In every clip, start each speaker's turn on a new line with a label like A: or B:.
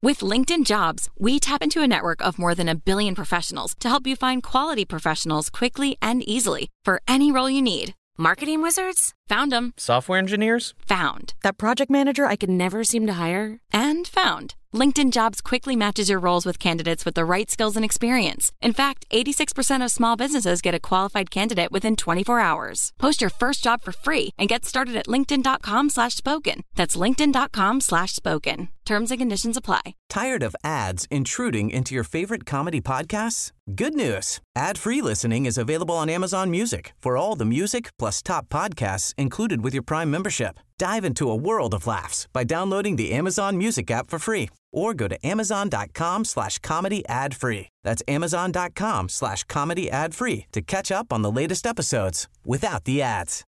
A: With LinkedIn Jobs, we tap into a network of more than 1 billion professionals to help you find quality professionals quickly and easily for any role you need. Marketing wizards? Found them.
B: Software engineers?
A: Found. That project manager I could never seem to hire? And found. LinkedIn Jobs quickly matches your roles with candidates with the right skills and experience. In fact, 86% of small businesses get a qualified candidate within 24 hours. Post your first job for free and get started at linkedin.com/spoken. That's linkedin.com/spoken. Terms and conditions apply.
C: Tired of ads intruding into your favorite comedy podcasts? Good news. Ad-free listening is available on Amazon Music for all the music plus top podcasts included with your Prime membership. Dive into a world of laughs by downloading the Amazon Music app for free or go to amazon.com/comedy ad-free. That's amazon.com/comedy ad-free to catch up on the latest episodes without the ads.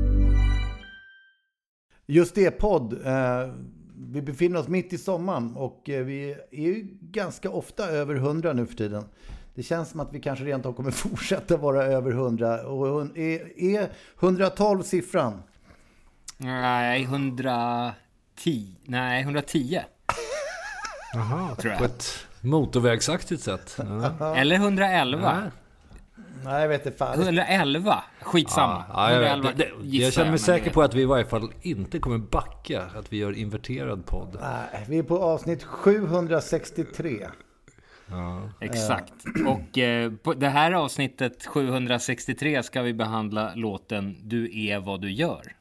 D: Just det, podd. Vi befinner oss mitt i sommaren och vi är ju ganska ofta över 100 nu för tiden. Det känns som att vi kanske rent av kommer fortsätta vara över 100. Och är 112 siffran?
E: Nej, 110. Nej, 110.
F: Jaha,
E: tror jag.
F: På ett motorvägsaktigt sätt. Ja.
E: Eller 111.
D: Nej, jag vet inte fan.
E: 111. Skitsamma.
F: Ja, 111, jag känner mig säker på att vi i varje fall inte kommer backa att vi gör inverterad podd.
D: Nej, vi är på avsnitt 763.
F: Ja.
E: Exakt. Och på det här avsnittet 763 ska vi behandla låten Du är vad du gör.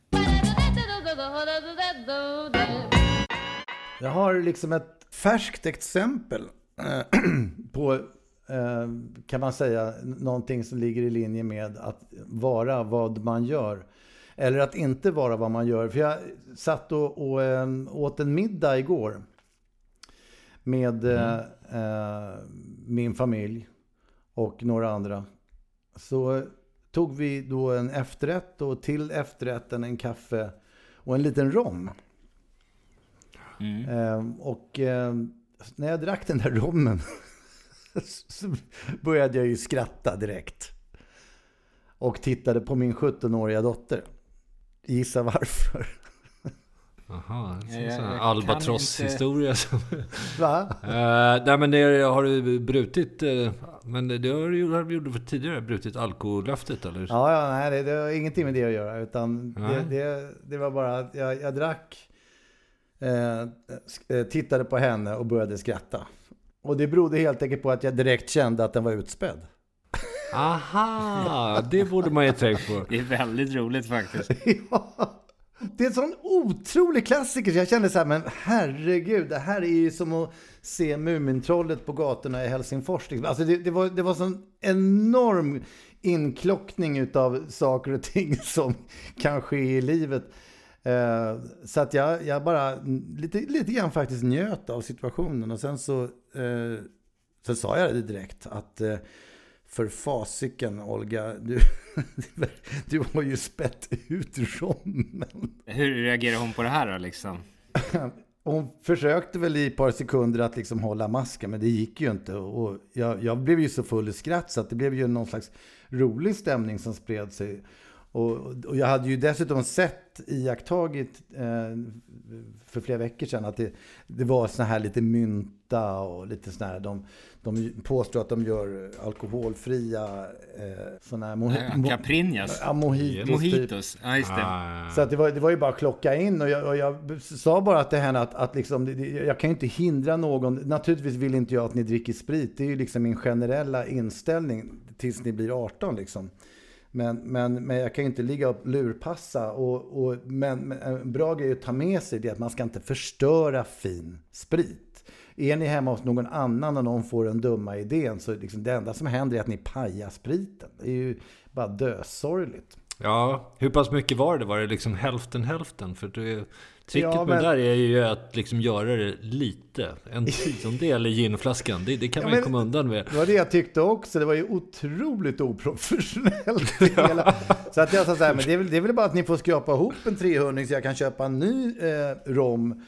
D: Jag har liksom ett färskt exempel på, kan man säga, någonting som ligger i linje med att vara vad man gör. Eller att inte vara vad man gör. För jag satt och åt en middag igår med min familj och några andra. Så tog vi då en efterrätt och till efterrätten en kaffe och en liten rom. Och när jag drack den där rommen så började jag ju skratta direkt. Och tittade på min 17-åriga dotter. Gissa varför.
F: Jaha, en albatross-historia.
D: Va?
F: Nej, men det har du brutit, men det har du gjort för tidigare, brutit alkohollöftet, eller?
D: Ja, nej, det har ingenting med det att göra, utan det var bara att jag drack, tittade på henne och började skratta. Och det berodde helt enkelt på att jag direkt kände att den var utspädd.
F: Aha, det borde man ju tänka på.
E: Det är väldigt roligt faktiskt.
D: Ja. Det är en sån otrolig klassiker. Jag kände så här, men herregud, det här är ju som att se Mumintrollet på gatorna i Helsingfors. Alltså det var sån enorm inklockning utav saker och ting som kan ske i livet. Så att jag bara lite grann faktiskt njöt av situationen. Och sen så sa jag det direkt att för fasiken, Olga, du har ju spett ut rommen.
E: Hur reagerar hon på det här då, liksom?
D: Hon försökte väl i ett par sekunder att liksom hålla masken, men det gick ju inte. Och jag blev ju så full i skratt så att det blev ju någon slags rolig stämning som spred sig. Och jag hade ju dessutom iakttagit för flera veckor sedan att det var såna här lite mynta och lite såna här, de påstår att de gör alkoholfria såna här
E: Caprinhas.
D: Mojitos.
E: Ja, just det.
D: Så att det var ju bara att klocka in och jag sa bara till henne att liksom, jag kan ju inte hindra någon. Naturligtvis vill inte jag att ni dricker sprit. Det är ju liksom min generella inställning tills ni blir 18 liksom. Men jag kan ju inte ligga och lurpassa men en bra grej att ta med sig det är att man ska inte förstöra fin sprit. Är ni hemma hos någon annan och någon får en dumma idén så liksom det enda som händer är att ni pajar spriten. Det är ju bara dösorgligt.
F: Ja, hur pass mycket var det? Var det liksom hälften? För tricket med det där är ju att liksom göra det lite. En tiondel i ginflaskan. Det kan man ju komma undan med.
D: Det var det jag tyckte också. Det var ju otroligt oprofessionellt. Så att jag sa så här, men det är väl bara att ni får skrapa ihop en 300 så jag kan köpa en ny rom.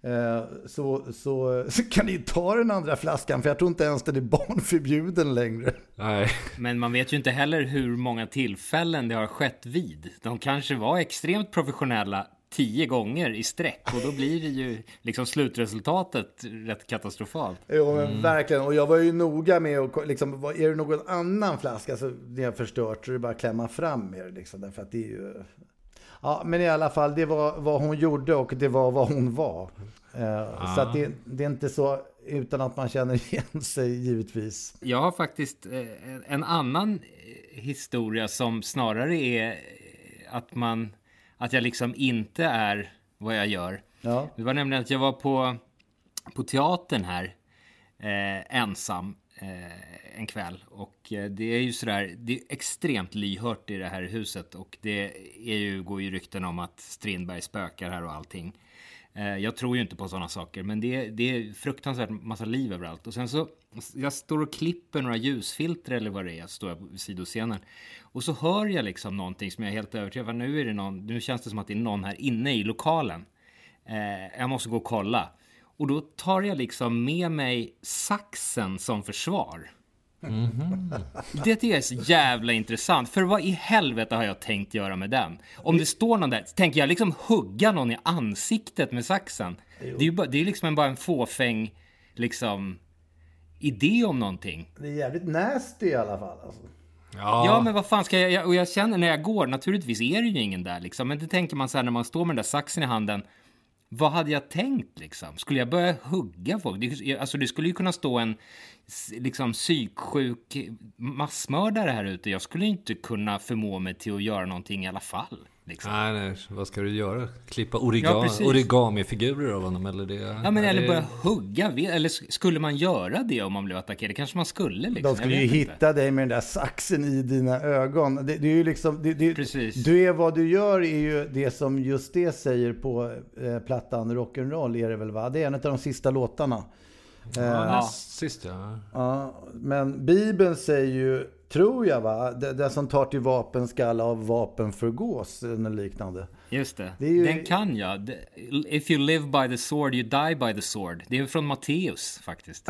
D: Så kan ni ta den andra flaskan, för jag tror inte ens den är barnförbjuden längre.
F: Nej.
E: Men man vet ju inte heller hur många tillfällen det har skett vid. De kanske var extremt professionella 10 gånger i sträck. Och då blir det ju liksom slutresultatet rätt katastrofalt.
D: Jo, men verkligen. Och jag var ju noga med att liksom, är det någon annan flaska så det har förstört så det är bara att klämma fram med det liksom. Därför att det är ju... Ja, men i alla fall, det var vad hon gjorde och det var vad hon var. Så att det är inte så utan att man känner igen sig givetvis.
E: Jag har faktiskt en annan historia som snarare är att jag liksom inte är vad jag gör.
D: Ja.
E: Det var nämligen att jag var på teatern här ensam en kväll. Och det är ju sådär, det är extremt lyhört i det här huset. Och det går ju rykten om att Strindberg spökar här och allting. Jag tror ju inte på sådana saker, men det är fruktansvärt massa liv överallt. Och sen så, jag står och klipper några ljusfilter eller vad det är, står jag på sidoscenen. Och så hör jag liksom någonting som jag är helt övertygad om. Nu känns det som att det är någon här inne i lokalen. Jag måste gå och kolla. Och då tar jag liksom med mig saxen som försvar. Mm-hmm. Det tycker jag är så jävla intressant. För vad i helvete har jag tänkt göra med den? Om det står någon där, tänker jag liksom hugga någon i ansiktet med saxen. Det är liksom bara en fåfäng liksom idé om någonting.
D: Det är jävligt nasty i alla fall alltså.
E: Ja, men vad fan ska jag... Och jag känner när jag går, naturligtvis är det ju ingen där liksom. Men det tänker man så här när man står med den där saxen i handen. Vad hade jag tänkt liksom? Skulle jag börja hugga folk? Det skulle ju kunna stå en liksom psyksjuk massmördare här ute. Jag skulle inte kunna förmå mig till att göra någonting i alla fall. Liksom.
F: Nej, vad ska du göra? Klippa origami-figurer av honom? Eller det,
E: eller börja hugga. Eller skulle man göra det om man blev attackerad? Det kanske man skulle. Liksom.
D: De skulle ju hitta dig med den där saxen i dina ögon. Det är ju liksom... Du är vad du gör är ju det som just det säger på plattan Rock'n'Roll är det väl va? Det är en av de sista låtarna.
F: Sista.
D: Ja, men Bibeln säger ju, tror jag va, det som tar till vapen skall av vapen förgås eller liknande.
E: Just det. Den kan jag. If you live by the sword, you die by the sword. Det är från Matteus faktiskt.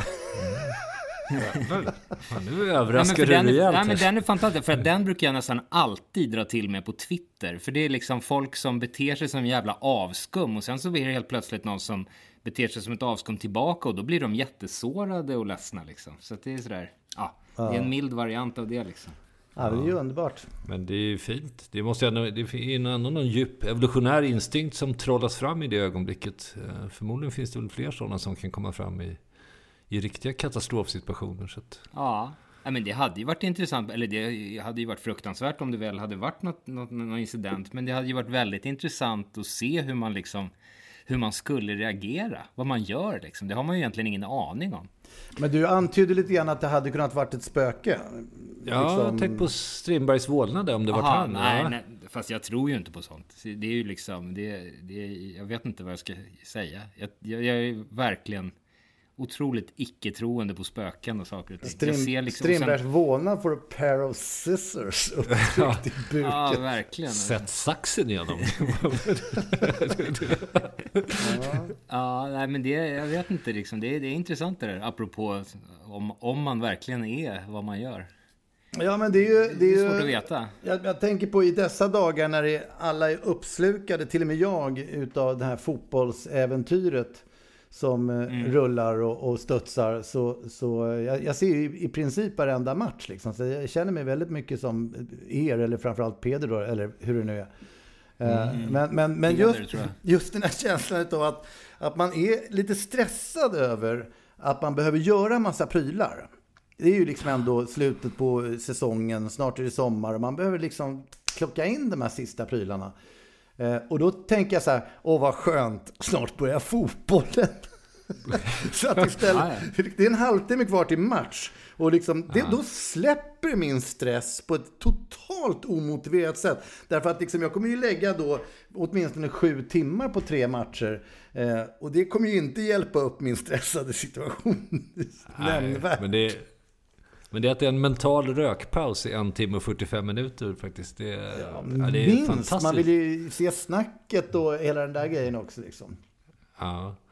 F: Nu överraskar du rejält.
E: Nej, men den är fantastisk. För att den brukar jag nästan alltid dra till med på Twitter. För det är liksom folk som beter sig som jävla avskum. Och sen så blir det helt plötsligt någon som beter sig som ett avskum tillbaka. Och då blir de jättesårade och ledsna liksom. Så att det är sådär, det är en mild variant av det liksom.
D: Ja, det är ju underbart.
F: Men det är ju fint. Det är någon djup evolutionär instinkt som trollas fram i det ögonblicket. Förmodligen finns det väl fler sådana som kan komma fram i riktiga katastrofsituationer. Så att...
E: Ja, men det hade ju varit intressant. Eller det hade ju varit fruktansvärt om det väl hade varit någon incident. Men det hade ju varit väldigt intressant att se hur man skulle reagera. Vad man gör liksom. Det har man ju egentligen ingen aning om.
D: Men du antydde lite grann att det hade kunnat varit ett spöke.
F: Ja, liksom... tänk på Strindbergs vålnad om det var han.
E: Nej, fast jag tror ju inte på sånt. Det är ju liksom, jag vet inte vad jag ska säga. Jag är verkligen otroligt icke-troende på spöken och saker och ting.
D: Strindbergs vålnad för a pair of scissors upptryckt i buken.
E: Ja, verkligen.
F: Sätt saxen igenom.
E: Nej, men jag vet inte liksom. Det är intressant det där, apropå om man verkligen är vad man gör.
D: Ja, men det är
E: svårt att veta.
D: Jag tänker på i dessa dagar när alla är uppslukade, till och med jag, utav det här fotbollsäventyret som rullar och studsar. Så jag ser ju i princip varenda match. Liksom. Så jag känner mig väldigt mycket som eller framförallt Peder då, eller hur det nu är. Men just den här känslan av att man är lite stressad över att man behöver göra massa prylar. Det är ju liksom ändå slutet på säsongen, snart är det sommar och man behöver liksom klocka in de här sista prylarna. Och då tänker jag så här, vad skönt, snart börjar fotbollen. Så att istället, det är en halvtimme kvar till match. Och liksom, då släpper min stress på ett totalt omotiverat sätt. Därför att liksom, jag kommer ju lägga då åtminstone 7 timmar på 3 matcher. Och det kommer ju inte hjälpa upp min stressade situation.
F: Men det är att det är en mental rökpaus i 1 timme och 45 minuter faktiskt. Det är fantastiskt.
D: Man vill ju se snacket och hela den där grejen också liksom.
F: Ja.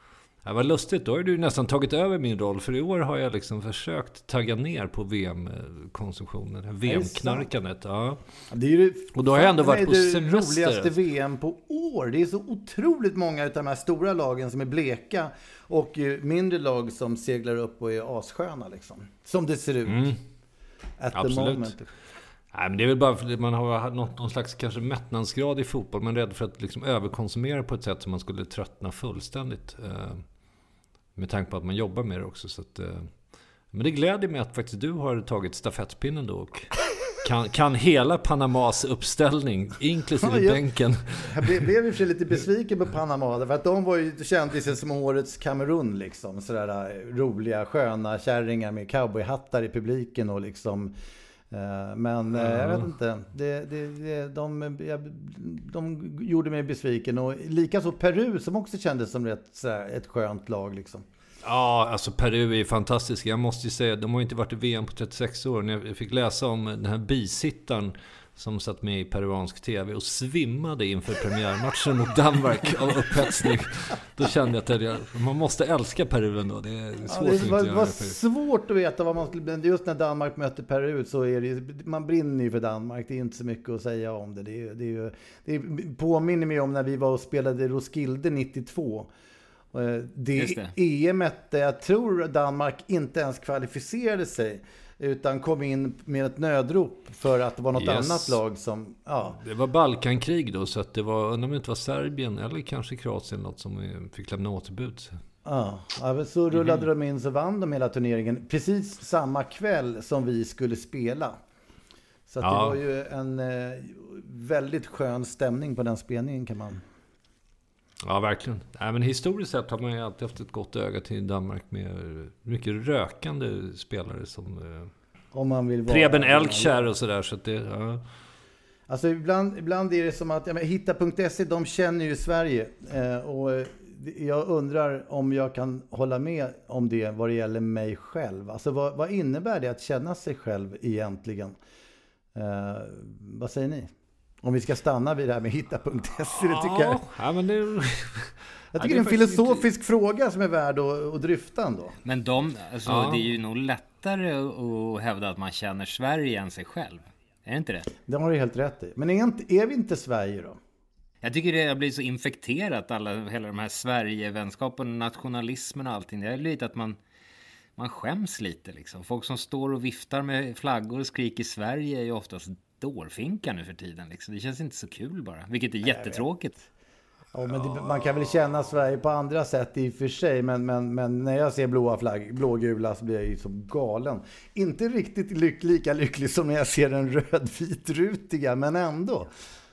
F: Det var lustigt, då har du nästan tagit över min roll. För i år har jag liksom försökt tagga ner på VM-konsumtionen. VM-knarkandet. Ja.
D: Det är ju,
F: och då har jag ändå varit på
D: det
F: semester.
D: Roligaste VM på år. Det är så otroligt många av de här stora lagen som är bleka. Och mindre lag som seglar upp och är assköna liksom. Som det ser ut.
F: Absolut. Nej, men det är väl bara för att man har någon slags kanske mättnadsgrad i fotboll. Man är rädd för att liksom överkonsumera på ett sätt som man skulle tröttna fullständigt. Med tanke på att man jobbar med det också. Så att, men det gläder mig att faktiskt du har tagit stafettpinnen då. Och kan hela Panamas uppställning, inklusive bänken.
D: Jag blev i och för sig lite besviken på Panama. För att de var ju kändes som årets Kamerun liksom. Sådär roliga, sköna kärringar med cowboyhattar i publiken och liksom... Men jag vet inte. De gjorde mig besviken. Och likaså Peru som också kändes som ett skönt lag liksom.
F: Ja, alltså Peru är fantastiskt. Jag måste ju säga, de har inte varit i VM på 36 år. När jag fick läsa om den här bisittaren som satt med i peruansk tv och svimmade inför premiärmatchen mot Danmark av upphetsning. Då kände jag att man måste älska Peru ändå. Det är svårt
D: det var svårt att veta vad man skulle... Just när Danmark möter Peru så är det... Man brinner ju för Danmark. Det är inte så mycket att säga om det. Det påminner mig om när vi var och spelade Roskilde 92. Det EM:et, jag tror Danmark inte ens kvalificerade sig utan kom in med ett nödrop för att det var något annat lag som... Ja. Det
F: var Balkankrig då, så att det var, undrar om det inte var Serbien eller kanske Kroatien något som fick lämna återbud.
D: Ja, så rullade de in så vann de hela turneringen precis samma kväll som vi skulle spela. Så att det var ju en väldigt skön stämning på den spelningen kan man...
F: Ja, verkligen. Men historiskt sett har man ju alltid haft ett gott öga till Danmark med mycket rökande spelare som
D: om man vill vara
F: Preben Elkjær och sådär. Så att det, ja.
D: Alltså ibland är det som att hitta.se, de känner ju Sverige och jag undrar om jag kan hålla med om det vad det gäller mig själv. Alltså vad innebär det att känna sig själv egentligen? Vad säger ni? Om vi ska stanna vid det här med hitta.se, det tycker jag.
F: Ja, men det...
D: Jag tycker det är en filosofisk fråga som är värd att dryfta ändå.
E: Men det är ju nog lättare att hävda att man känner Sverige än sig själv. Är det inte det?
D: Det har du helt rätt i. Men är vi inte Sverige då?
E: Jag tycker det har blivit så infekterat, hela de här Sverigevänskapen, nationalismen och allting. Det är lite att man skäms lite liksom. Folk som står och viftar med flaggor och skriker Sverige är ju oftast dårfinka nu för tiden liksom. Det känns inte så kul bara, vilket är jättetråkigt.
D: Ja, men man kan väl känna Sverige på andra sätt i och för sig, men när jag ser blågula så blir jag ju så galen. Inte riktigt lika lycklig som när jag ser den rödvitrutiga, men ändå.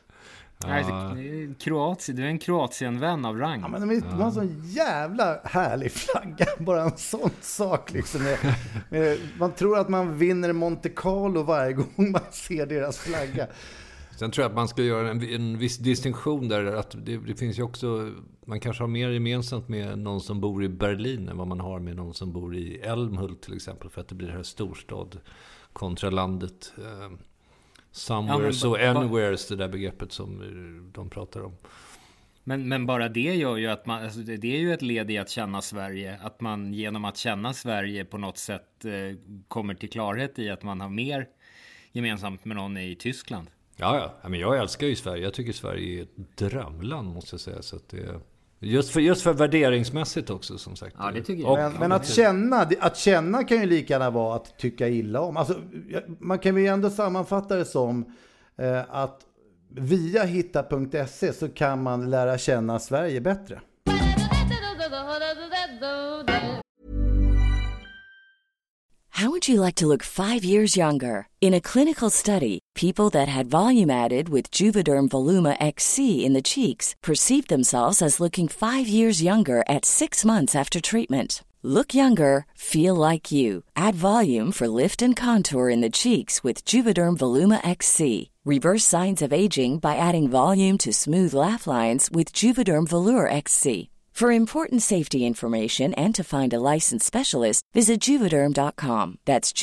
E: Kroatien, du är en Kroatien-vän av rang.
D: Ja, men de har en sån jävla härlig flagga. Bara en sån sak liksom. Man tror att man vinner Monte Carlo varje gång man ser deras flagga.
F: Sen tror jag att man ska göra en viss distinktion där. Att det finns ju också, man kanske har mer gemensamt med någon som bor i Berlin än vad man har med någon som bor i Älmhult till exempel. För att det blir det här storstad kontra landet. Somewhere, so anywhere, det där begreppet som de pratar om.
E: Men bara det gör ju att man, det är ju ett led i att känna Sverige. Att man genom att känna Sverige på något sätt kommer till klarhet i att man har mer gemensamt med någon i Tyskland.
F: Ja, men jag älskar ju Sverige. Jag tycker Sverige är ett drömland, måste jag säga. Så att det, just för värderingsmässigt också, som sagt.
E: Ja, det tycker jag.
D: Men att känna kan ju lika gärna vara att tycka illa om. Alltså, man kan ju ändå sammanfatta det som att via hitta.se så kan man lära känna Sverige bättre.
B: How would you like to look 5 years younger? In a clinical study, people that had volume added with Juvederm Voluma XC in the cheeks perceived themselves as looking 5 years younger at 6 months after treatment. Look younger, feel like you. Add volume for lift and contour in the cheeks with Juvederm Voluma XC. Reverse signs of aging by adding volume to smooth laugh lines with Juvederm Volure XC. For important safety information and to find a licensed specialist, visit Juvederm.com. That's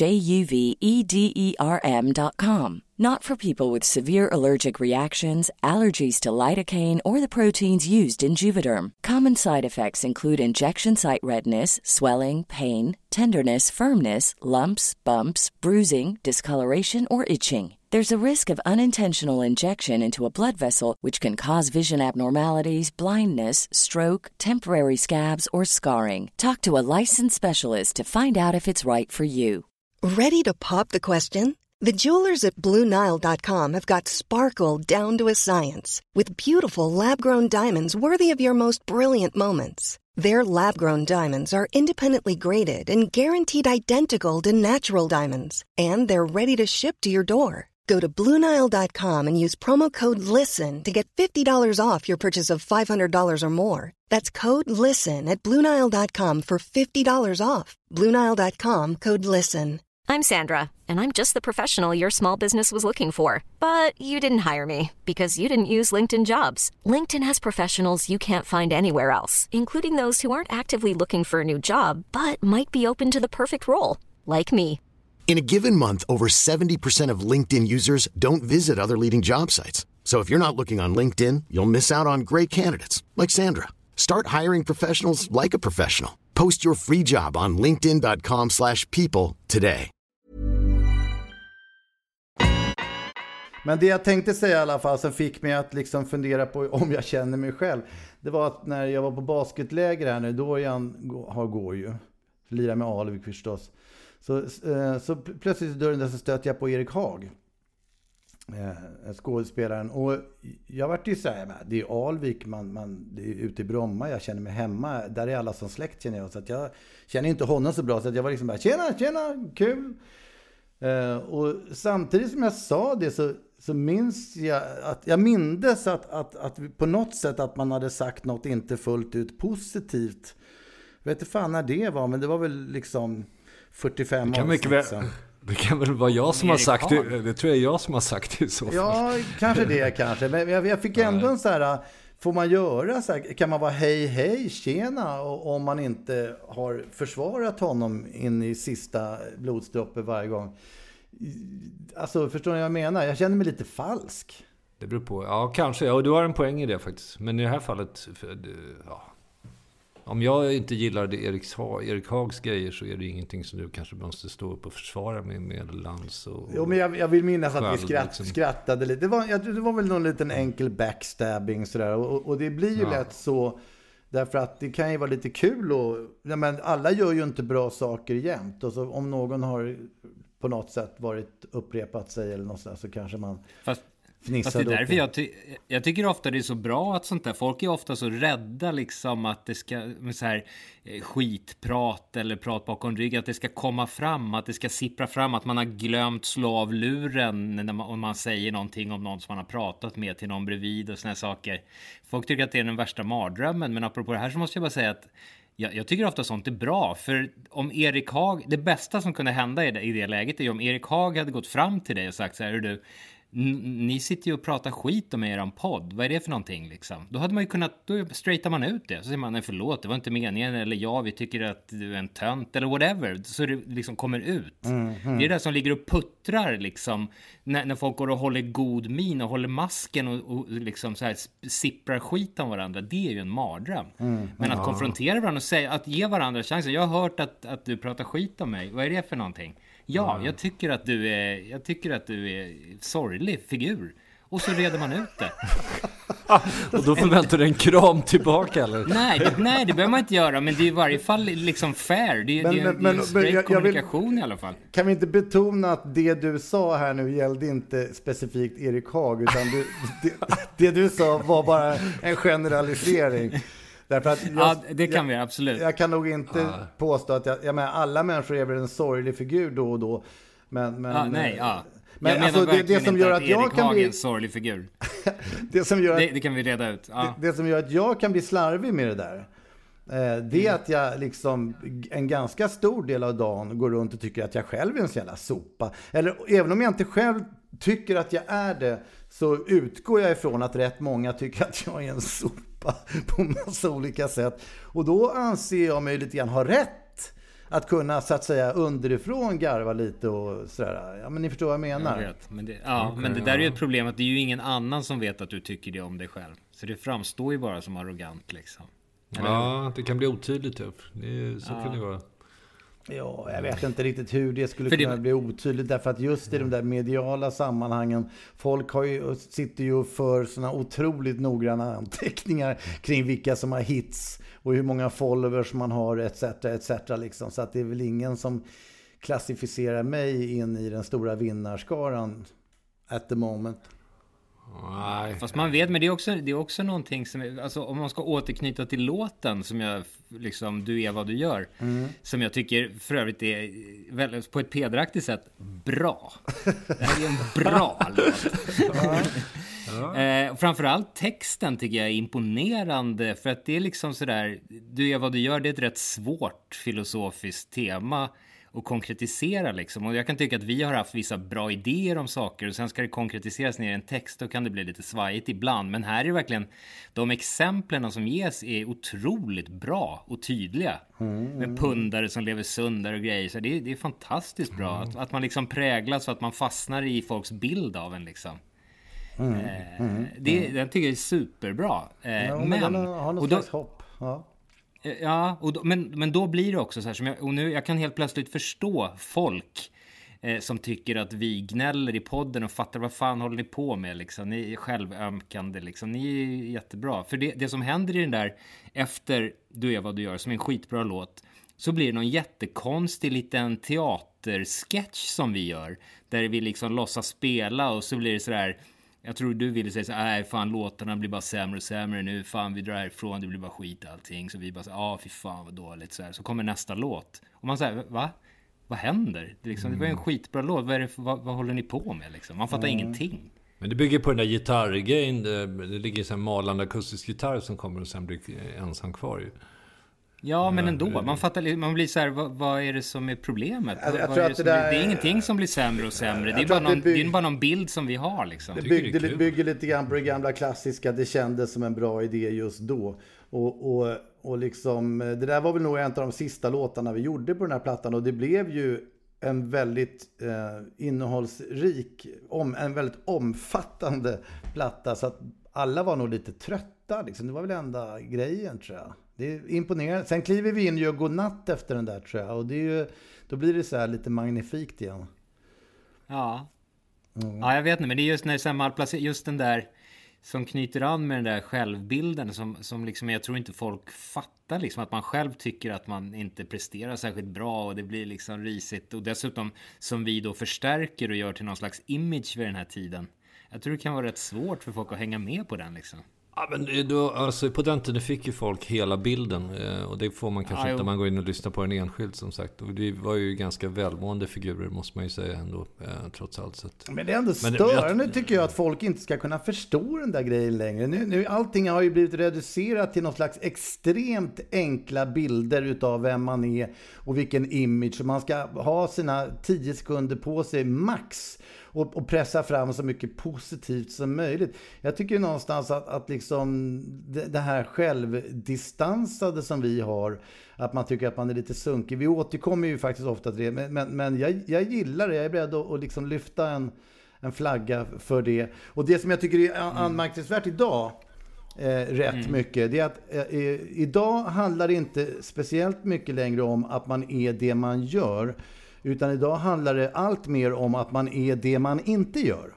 B: JUVEDERM.com. Not for people with severe allergic reactions, allergies to lidocaine, or the proteins used in Juvederm. Common side effects include injection site redness, swelling, pain, tenderness, firmness, lumps, bumps, bruising, discoloration, or itching. There's a risk of unintentional injection into a blood vessel, which can cause vision abnormalities, blindness, stroke, temporary scabs, or scarring. Talk to a licensed specialist to find out if it's right for you.
G: Ready to pop the question? The jewelers at BlueNile.com have got sparkle down to a science with beautiful lab-grown diamonds worthy of your most brilliant moments. Their lab-grown diamonds are independently graded and guaranteed identical to natural diamonds, and they're ready to ship to your door. Go to BlueNile.com and use promo code LISTEN to get $50 off your purchase of $500 or more. That's code LISTEN at BlueNile.com for $50 off. BlueNile.com, code LISTEN.
H: I'm Sandra, and I'm just the professional your small business was looking for. But you didn't hire me because you didn't use LinkedIn Jobs. LinkedIn has professionals you can't find anywhere else, including those who aren't actively looking for a new job, but might be open to the perfect role, like me.
I: In a given month, over 70% of LinkedIn users don't visit other leading job sites. So if you're not looking on LinkedIn, you'll miss out on great candidates like Sandra. Start hiring professionals like a professional. Post your free job on linkedin.com/people today.
D: Men det jag tänkte säga i alla fall som fick mig att liksom fundera på om jag känner mig själv. Det var att när jag var på basketläger här nu, Dorian går ju. Lirar med Alvik förstås. Så plötsligt i dörren där så stötte jag på Erik Haag. Skådespelaren. Och jag vart ju så här, det är Alvik, det är ute i Bromma, jag känner mig hemma. Där är alla som släkt känner jag. Så att jag känner inte honom så bra. Så att jag var liksom bara, tjena, kul. Och samtidigt som jag sa det så minns jag att jag mindes att på något sätt att man hade sagt något inte fullt ut positivt. Jag vet inte fan när det var, men det var väl liksom 45 år sedan.
F: Det kan väl vara jag som har sagt det. Det tror jag är jag som har sagt det i så fall.
D: Ja, kanske. Men jag fick ändå en så här, får man göra så här, kan man vara hej, tjena, om man inte har försvarat honom in i sista blodsdroppe varje gång. Alltså, förstår ni vad jag menar? Jag känner mig lite falsk.
F: Det beror på. Ja, kanske. Ja, du har en poäng i det faktiskt. Men i det här fallet, ja. Om jag inte gillar Erik Haags grejer så är det ingenting som du kanske måste stå upp och försvara med Lans och...
D: Jo, men jag vill minnas att vi
F: liksom.
D: skrattade lite. Det var väl någon liten enkel backstabbing sådär. Och det blir ju lätt så, därför att det kan ju vara lite kul och... Ja, men alla gör ju inte bra saker jämt. Och så om någon har på något sätt varit upprepat sig eller något sådär, så kanske man... Fast det är
E: därför jag tycker ofta det är så bra att sånt där, folk är ofta så rädda liksom att det ska med så här skitprat eller prat bakom ryggen, att det ska komma fram, att det ska sippra fram, att man har glömt slå av luren om man säger någonting om någon som man har pratat med till någon bredvid och såna här saker. Folk tycker att det är den värsta mardrömmen, men apropå det här så måste jag bara säga att jag tycker ofta sånt är bra, för om Erik Haag, det bästa som kunde hända i det läget är ju om Erik Haag hade gått fram till dig och sagt så här, du, ni sitter ju och pratar skit om eran podd. Vad är det för någonting liksom? Då hade man ju kunnat, då straightar man ut det. Så säger man, nej förlåt, det var inte meningen. Eller ja, vi tycker att du är en tönt. Eller whatever. Så det liksom kommer ut. Det är det som ligger och puttrar liksom. När folk går och håller god min och håller masken och liksom så här sipprar skit om varandra. Det är ju en mardröm. Men att konfrontera varandra och säga, att ge varandra chansen. Jag har hört att du pratar skit om mig. Vad är det för någonting? Ja, jag tycker att du är sorglig figur. Och så reder man ut det.
F: Och då förväntar du en kram tillbaka, eller?
E: Nej, det behöver man inte göra. Men det är i varje fall liksom fair. Det är en straight kommunikation i alla fall.
D: Kan vi inte betona att det du sa här nu gällde inte specifikt Erik Haag, utan det du sa var bara en generalisering. Därför att
E: det kan vi absolut.
D: Jag kan nog inte påstå att jag menar, alla människor är väl en sorglig figur då och då. Men
E: Men alltså, det som gör att jag kan bli en sorglig figur. Det kan vi reda ut.
D: Det som gör att jag kan bli slarvig med det där, det är att jag liksom en ganska stor del av dagen går runt och tycker att jag själv är en sån jävla sopa. Eller även om jag inte själv tycker att jag är det, så utgår jag ifrån att rätt många tycker att jag är en sopa. klippa på massa olika sätt. Och då anser jag mig lite grann ha rätt att kunna så att säga underifrån garva lite och sådär. Ja, men ni förstår vad jag menar.
E: Jag vet, men det där är ju ett problem, att det är ju ingen annan som vet att du tycker det om dig själv. Så det framstår ju bara som arrogant liksom.
F: Ja, det kan bli otydligt. Så kan det vara.
D: Ja, jag vet inte riktigt hur det skulle kunna bli otydligt, därför att just i de där mediala sammanhangen, folk sitter ju för såna otroligt noggranna anteckningar kring vilka som har hits och hur många followers man har etc. liksom. Så att det är väl ingen som klassificerar mig in i den stora vinnarskaran at the moment.
F: Nej.
E: Fast man vet, men det är också någonting som, alltså om man ska återknyta till låten som jag liksom, du är vad du gör, som jag tycker för övrigt är väldigt, på ett pedraktigt sätt bra. Det här är en bra låt. Framförallt texten tycker jag är imponerande, för att det är liksom sådär, du är vad du gör, det är ett rätt svårt filosofiskt tema och konkretisera liksom. Och jag kan tycka att vi har haft vissa bra idéer om saker och sen ska det konkretiseras ner i en text, och kan det bli lite svajigt ibland. Men här är verkligen, de exemplen som ges är otroligt bra och tydliga. Med pundare som lever sundare och grejer. Så det är fantastiskt bra att man liksom präglas så att man fastnar i folks bild av en liksom. Den tycker jag är superbra.
D: Men den har något slags hopp. Ja.
E: Ja, men då blir det också så här som jag kan helt plötsligt förstå folk som tycker att vi gnäller i podden och fattar vad fan håller ni på med liksom. Ni är självömkande liksom. Ni är jättebra. För det som händer i den där efter Du är vad du gör, som är en skitbra låt, så blir det någon jättekonstig liten teatersketch som vi gör, där vi liksom låtsas spela, och så blir det så där. Jag tror du ville säga så här, nej fan, låtarna blir bara sämre och sämre nu, fan vi drar härifrån, det blir bara skit allting. Så vi bara så fy fan vad dåligt så här. Så kommer nästa låt. Och man säger, va? Vad händer? Det var ju en skitbra låt, vad håller ni på med liksom? Man fattar ingenting. Men
F: det bygger på den där gitarrgrejen, det ligger en sån malande akustisk gitarr som kommer och sen blir ensam kvar ju.
E: Ja, men ändå. Man blir så här, vad är det som är problemet? Det är ingenting som blir sämre och sämre. Det är bara någon bild som vi har liksom.
D: Det bygger lite grann på det gamla klassiska. Det kändes som en bra idé just då. Och liksom, det där var väl nog en av de sista låtarna vi gjorde på den här plattan. Och det blev ju en väldigt innehållsrik, en väldigt omfattande platta. Så att alla var nog lite trötta liksom. Det var väl enda grejen, tror jag. Det är imponerande. Sen kliver vi in och gör godnatt efter den där, tror jag. Och det är ju, då blir det så här lite magnifikt igen.
E: Ja. Ja, jag vet inte. Men det är just när det är malplacerat, just den där som knyter an med den där självbilden som liksom, jag tror inte folk fattar liksom, att man själv tycker att man inte presterar särskilt bra och det blir liksom risigt. Och dessutom som vi då förstärker och gör till någon slags image vid den här tiden. Jag tror det kan vara rätt svårt för folk att hänga med på den liksom.
F: Ja, men då, alltså på den tiden fick ju folk hela bilden, och det får man kanske inte när man går in och lyssnar på en enskild, som sagt. Och det var ju ganska välmående figurer, måste man ju säga ändå, trots allt. Så
D: men det är ändå störande, tycker jag, att folk inte ska kunna förstå den där grejen längre. Nu allting har ju blivit reducerat till någon slags extremt enkla bilder utav vem man är och vilken image. Man ska ha sina 10 sekunder på sig max och pressa fram så mycket positivt som möjligt. Jag tycker ju någonstans att liksom det här självdistansade som vi har, att man tycker att man är lite sunkig. Vi återkommer ju faktiskt ofta till det, men jag gillar det. Jag är beredd att liksom lyfta en flagga för det. Och det som jag tycker är anmärkningsvärt idag, rätt mycket, det är att idag handlar det inte speciellt mycket längre om att man är det man gör. Utan idag handlar det allt mer om att man är det man inte gör.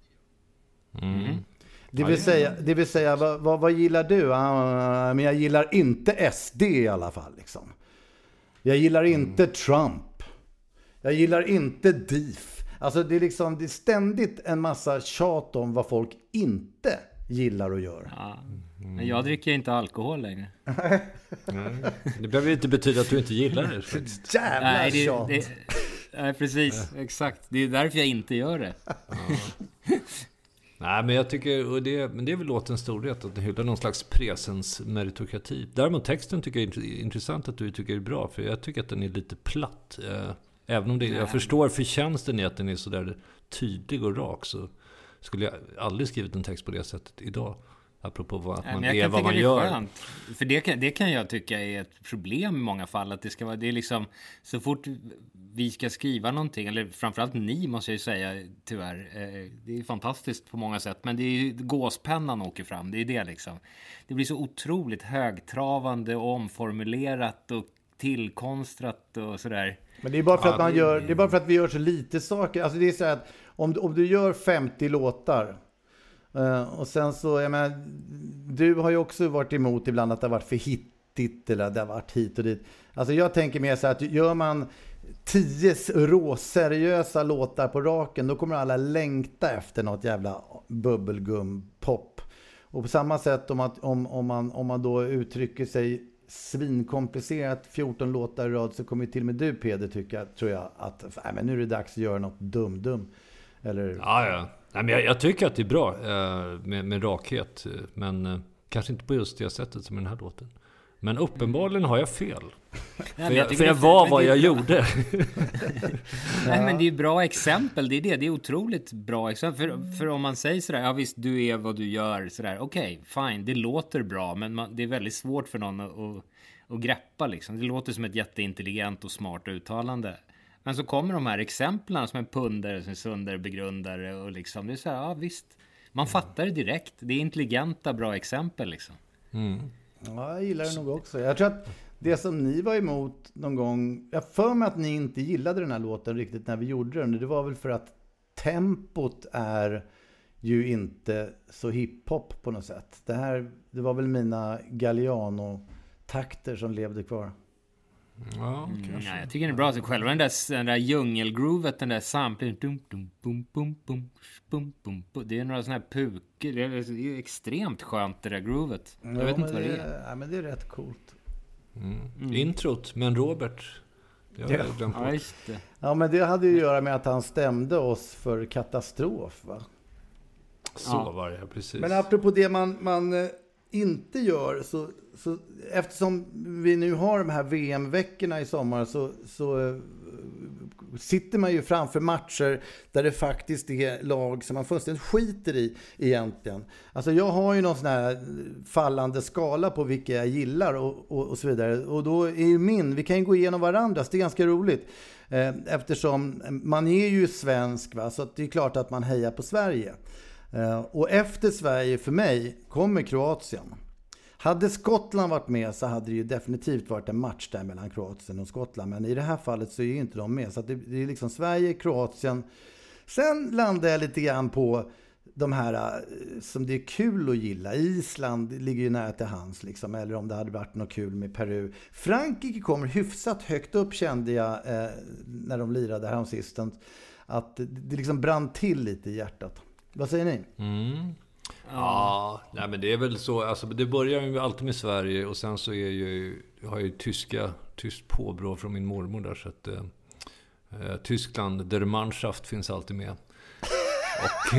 D: Det vill säga vad gillar du? Men jag gillar inte SD i alla fall. Liksom. Jag gillar inte Trump. Jag gillar inte DIF. Alltså det är ständigt en massa tjat om vad folk inte gillar och gör.
E: Ja. Men jag dricker inte alkohol längre.
F: Det behöver inte betyda att du inte gillar det.
D: Jävla tjat.
E: Nej, precis. Exakt. Det är därför jag inte gör det.
F: Nej, men jag tycker, men det är väl låtens storhet, att det hyllar någon slags presens meritokrati. Däremot texten tycker jag är intressant att du tycker är bra, för jag tycker att den är lite platt. Även om jag förstår förtjänsten i att den är så där tydlig och rak, så skulle jag aldrig skrivit en text på det sättet idag. Apropå vad man är, vad man gör. Skönt,
E: för det kan jag tycka är ett problem i många fall. Att det är liksom, så fort vi ska skriva någonting, eller framförallt ni måste jag ju säga, tyvärr. Det är fantastiskt på många sätt, men det är ju gåspennan åker fram. Det är det liksom. Det blir så otroligt högtravande och omformulerat och tillkonstrat och sådär.
D: Men det är bara för att det är bara för att vi gör så lite saker. Alltså det är så här att om du gör 50 låtar och sen så, jag menar, du har ju också varit emot ibland att det har varit för hittigt eller det har varit hit och dit. Alltså jag tänker mer så här att gör man 10 råseriösa låtar på raken, då kommer alla längta efter något jävla bubblegum-pop. Och på samma sätt om man då uttrycker sig svinkomplicerat 14 låtar i rad, så kommer till och med du, Peder, tror jag att men nu är det dags att göra något dum. Eller...
F: Ja. Nej, men jag tycker att det är bra med rakhet, men kanske inte på just det sättet som i den här låten. Men uppenbarligen har jag fel. För jag var vad jag gjorde.
E: Nej, men det är bra exempel. Det är otroligt bra exempel. För om man säger sådär, ja visst, du är vad du gör. Okej, fine, det låter bra. Men det är väldigt svårt för någon att greppa. Liksom. Det låter som ett jätteintelligent och smart uttalande. Men så kommer de här exemplen som en pundare, som en sönderbegrundare. Och liksom, det är så här, ja visst. Man fattar det direkt. Det är intelligenta, bra exempel liksom.
F: Mm.
D: Ja, jag gillar det nog också. Jag tror att det som ni var emot någon gång, jag för mig att ni inte gillade den här låten riktigt när vi gjorde den. Det var väl för att tempot är ju inte så hiphop på något sätt. Det var väl mina Galliano-takter som levde kvar.
F: Ja,
E: nej, jag tycker det är bra. Så själva den där djungelgroovet, den där samplen, det är några såna här puker. Det är extremt skönt det där groovet. Jag vet inte vad det är.
D: Ja, men det är rätt coolt.
F: Introt, men Robert.
E: Ja, just det.
D: Ja, men det hade ju att göra med att han stämde oss för katastrof, va?
F: Så var det, precis.
D: Men apropå det man inte gör, så eftersom vi nu har de här VM-veckorna i sommar, så sitter man ju framför matcher där det faktiskt är lag som man fullständigt skiter i egentligen. Alltså jag har ju någon sån här fallande skala på vilka jag gillar och så vidare. Och då är ju vi kan ju gå igenom varandra, så det är ganska roligt. Eftersom man är ju svensk, va? Så att det är klart att man hejar på Sverige. Och efter Sverige för mig kommer Kroatien. Hade Skottland varit med så hade det ju definitivt varit en match där mellan Kroatien och Skottland. Men i det här fallet så är ju inte de med. Så att det är liksom Sverige, Kroatien. Sen landar jag lite grann på de här som det är kul att gilla. Island ligger ju nära till hands liksom. Eller om det hade varit något kul med Peru. Frankrike kommer hyfsat högt upp, kände jag när de lirade här om sistens. Att det liksom brann till lite i hjärtat. Vad säger ni?
F: Ja, nej, men det är väl så. Alltså, det börjar ju alltid med Sverige. Och sen så har jag ju tyst påbrå från min mormor där. Så att Tyskland, der Mannschaft finns alltid med. Och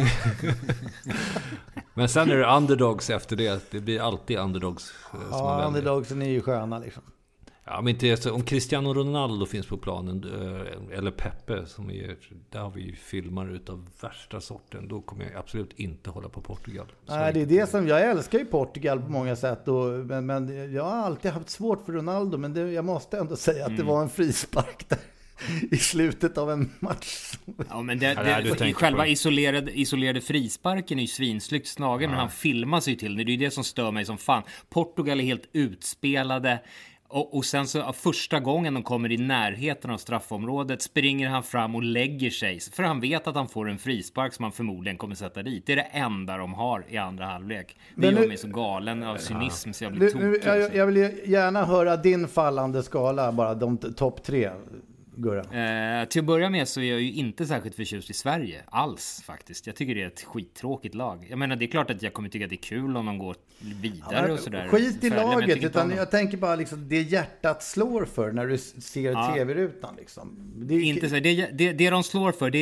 F: men sen är det underdogs efter det. Det blir alltid underdogs.
D: Ja, underdogsen är ju sköna liksom.
F: Ja, men inte så, om Cristiano Ronaldo finns på planen, eller Pepe, där har vi ju filmar utav värsta sorten, då kommer jag absolut inte hålla på Portugal.
D: Nej, det är det som jag älskar i Portugal på många sätt. Men jag har alltid haft svårt för Ronaldo, men jag måste ändå säga att det var en frispark där i slutet av en match.
E: Ja, men själva isolerade frisparken är ju svinslyckt snagen, men han filmar sig till det. Det är ju det som stör mig som fan. Portugal är helt utspelade. Och sen så första gången de kommer i närheten av straffområdet springer han fram och lägger sig. För han vet att han får en frispark som han förmodligen kommer sätta dit. Det är det enda de har i andra halvlek. Det gör mig så galen av cynism så jag blir tokig.
D: Jag vill gärna höra din fallande skala, bara de topp 3.
E: Till att börja med så är jag ju inte särskilt förtjust i Sverige alls faktiskt. Jag tycker det är ett skittråkigt lag. Jag menar, det är klart att jag kommer tycka att det är kul om de går vidare och sådär.
D: Skit i laget, utan jag tänker bara liksom det hjärtat slår för när du ser tv-rutan liksom.
E: Det de slår för, det är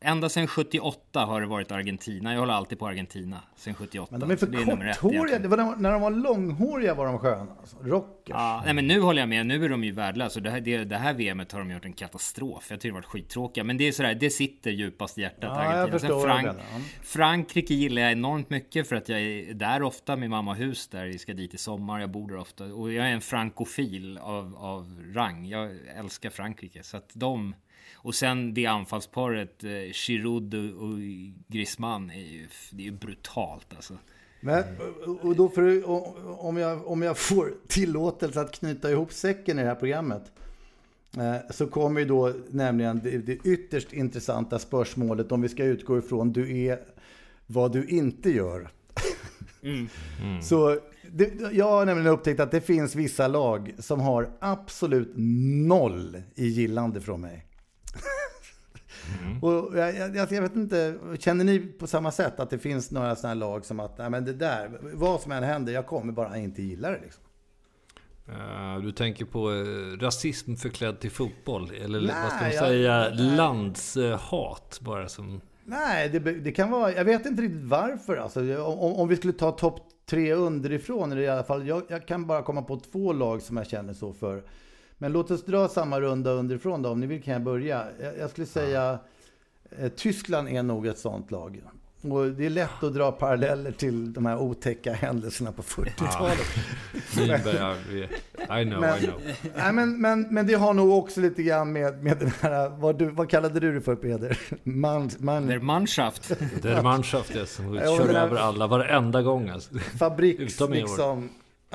E: ända sedan 78 har det varit Argentina. Jag håller alltid på Argentina sedan 78.
D: Men de är för korthåriga. Det var när de var långhåriga var de sköna. Alltså. Rockers.
E: Ja, nej, men nu håller jag med. Nu är de ju värdelösa. Det här VMet har de gjort en katastrof. Jag tycker det har varit skittråkiga. Men det är sådär, det sitter djupast i hjärtat.
D: Ja,
E: Argentina.
D: jag förstår
E: Frankrike gillar jag enormt mycket för att jag är där ofta. Min mamma har hus där. Vi ska dit i sommar. Jag bor där ofta. Och jag är en frankofil av rang. Jag älskar Frankrike. Så att de... Och sen det anfallsparet Giroud och Griezmann det är ju brutalt alltså.
D: Men, och då om jag får tillåtelse att knyta ihop säcken i det här programmet, så kommer ju då nämligen det ytterst intressanta spörsmålet om vi ska utgå ifrån du är vad du inte gör. Så jag har nämligen upptäckt att det finns vissa lag som har absolut 0 i gillande från mig. Och jag vet inte, känner ni på samma sätt att det finns några sådana lag som att nej, men det där, vad som än händer, jag kommer bara inte gilla det liksom.
F: Du tänker på rasism förklädd till fotboll eller vad ska man säga, landshat bara som...
D: Nej, det kan vara, jag vet inte riktigt varför alltså, om vi skulle ta topp 3 underifrån, eller i alla fall jag kan bara komma på 2 lag som jag känner så för. Men låt oss dra samma runda underifrån då. Om ni vill kan jag börja. Jag skulle säga Tyskland är nog ett sånt lag. Och det är lätt att dra paralleller till de här otäcka händelserna på 40-talet.
F: I know.
D: Nej, men det har nog också lite grann med den här... Vad kallade du det för, Peder?
E: Der Mannschaft.
F: Der Mannschaft, ja, som kör över alla varenda gång. Alltså.
D: Fabriks, liksom...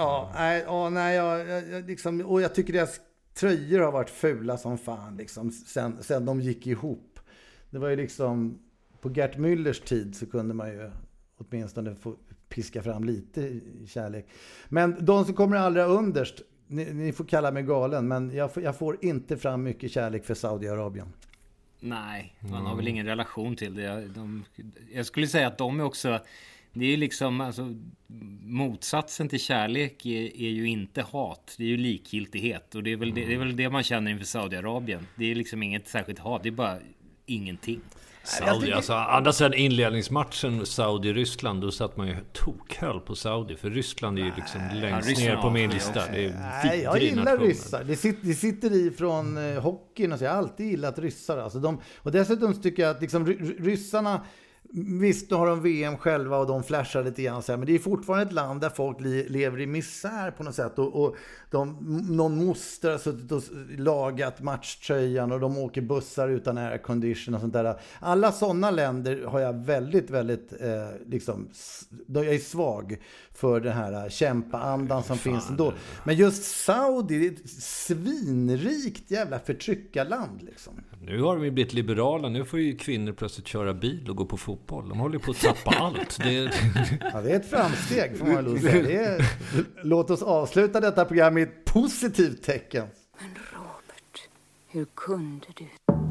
D: Liksom, och jag tycker deras tröjor har varit fula som fan liksom, sen de gick ihop. Det var ju liksom på Gert Müllers tid så kunde man ju åtminstone få piska fram lite kärlek. Men de som kommer allra underst, ni får kalla mig galen, men jag får inte fram mycket kärlek för Saudiarabien.
E: Nej, man har väl ingen relation till det. Jag skulle säga att de är också... Det är ju liksom, alltså, motsatsen till kärlek är ju inte hat. Det är ju likgiltighet. Och det är väl det man känner inför Saudiarabien. Det är liksom inget särskilt hat, det är bara ingenting.
F: Saudi, alltså, andra sidan inledningsmatchen Saudi-Ryssland, då satt man ju tokhöll på Saudi. För Ryssland är ju liksom längst ner på min lista. Det är
D: nej, jag gillar ryssar. Det sitter i från hockeyn. Alltså, jag har alltid gillat ryssar. Alltså, och dessutom tycker jag att liksom, ryssarna... Visst, nu har de VM själva och de flashar lite grann så här, men det är fortfarande ett land där folk lever i misär på något sätt och någon moster har suttit och lagat matchtröjan och de åker bussar utan aircondition och sånt där. Alla sådana länder har jag väldigt, väldigt liksom, jag är svag för den här kämpaandan som finns ändå. Men just Saudi, det är ett svinrikt jävla förtryckarland liksom.
F: Nu har de ju blivit liberala. Nu får ju kvinnor plötsligt köra bil och gå på fotboll. De håller på att tappa allt.
D: Ja, det är ett framsteg får man väl säga. Låt oss avsluta detta program med ett positivt tecken.
J: Men Robert, hur kunde du?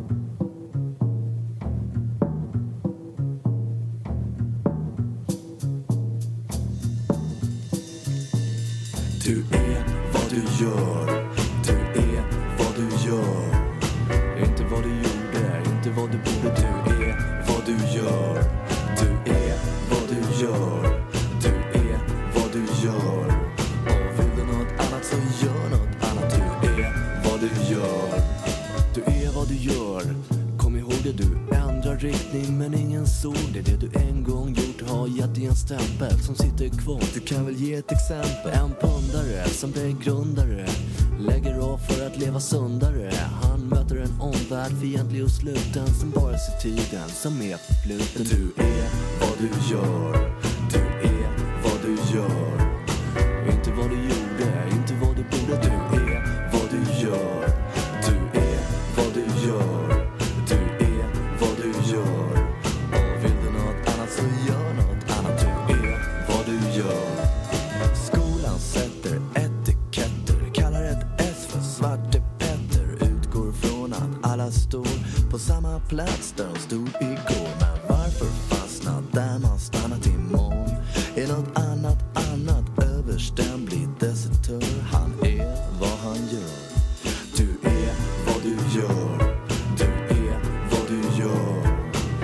K: Du är vad du gör. Du är vad du gör. Inte vad du gjorde, inte vad du borde. Du är vad du gör. Du är vad du gör. Du är vad du gör. Och vill du något annat så gör något annat. Du är vad du gör. Du är vad du gör. Kom ihåg det, du ändrar riktning men ingen såg det. Det du en gång gjort har gett dig en stämpel som sitter kvar. Du kan väl ge ett exempel. En pundare som blir grundare, lägger av för att leva sundare. Han möter en omvärld fientlig och sluten som bara ser tiden som är förfluten. Du är vad du gör. Du är vad du gör. Inte vad du gjorde, inte vad du borde. Du är vad du gör. Du är vad du gör. Du är vad du gör. Och vill du något annat så gör något annat. Du är vad du gör. Skolan sätter etiketter, kallar ett S för Svarte Petter. Utgår från att alla står på samma plats där de stod igår. Men varför fastna där man stannat imorgon? Är något annat överstämlig desertör. Han är vad han gör. Du är vad du gör. Du är vad du gör.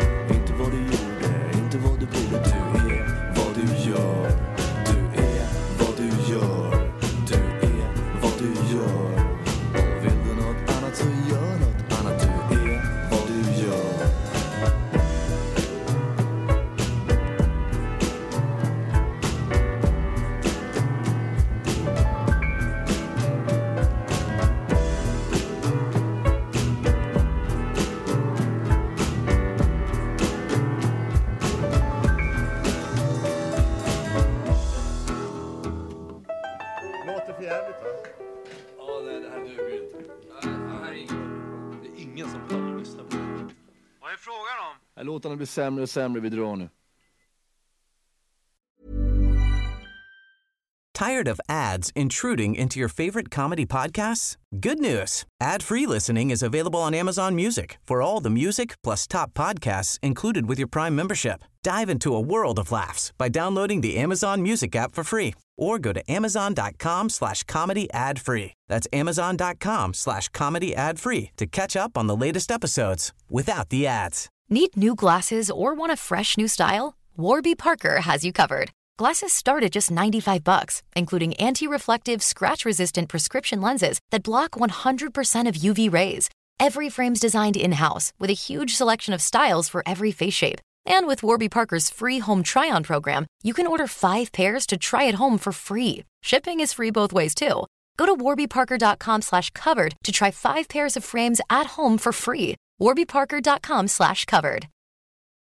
L: ingen som pallar lyssna på det.
K: Vad är frågan om? Låt den bli sämre och sämre, vi drar nu.
C: Tired of ads intruding into your favorite comedy podcasts? Good news. Ad-free listening is available on Amazon Music for all the music plus top podcasts included with your Prime membership. Dive into a world of laughs by downloading the Amazon Music app for free or go to amazon.com/comedy ad-free. That's amazon.com/comedy ad-free to catch up on the latest episodes without the ads.
H: Need new glasses or want a fresh new style? Warby Parker has you covered. Glasses start at just $95, including anti-reflective, scratch-resistant prescription lenses that block 100% of UV rays. Every frame's designed in-house with a huge selection of styles for every face shape. And with Warby Parker's free home try-on program, you can order 5 pairs to try at home for free. Shipping is free both ways, too. Go to warbyparker.com/covered to try 5 pairs of frames at home for free. warbyparker.com/covered.